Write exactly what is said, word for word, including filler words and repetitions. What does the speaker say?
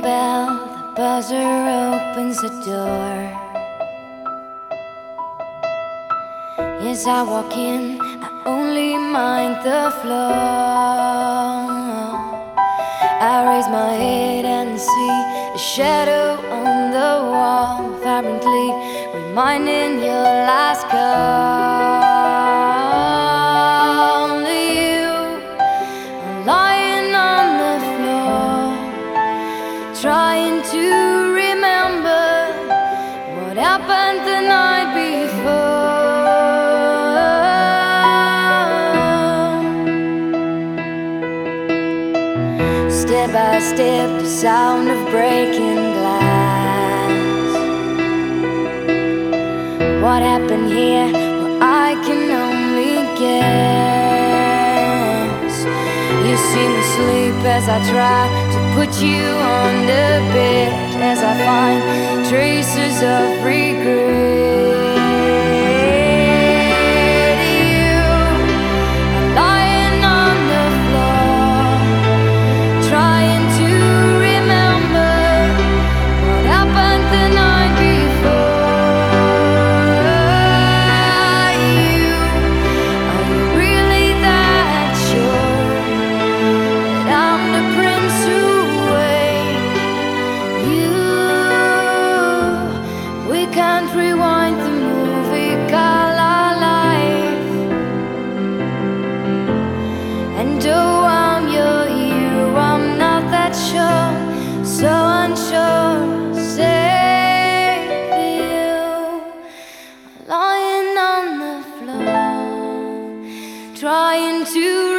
bell, the buzzer opens the door. As I walk in, I only mind the floor. I raise my head and see a shadow on the wall, vibrantly reminding your last call. You are lying on the floor, trying to remember what happened the night before. Step by step, the sound of breaking glass. What happened here? Well, I can only guess. You see me sleep as I try to put you on the bed, as I find traces of regret. Can't rewind the movie called our life. And though I'm your hero, I'm not that sure, so unsure. Save you, lying on the floor, trying to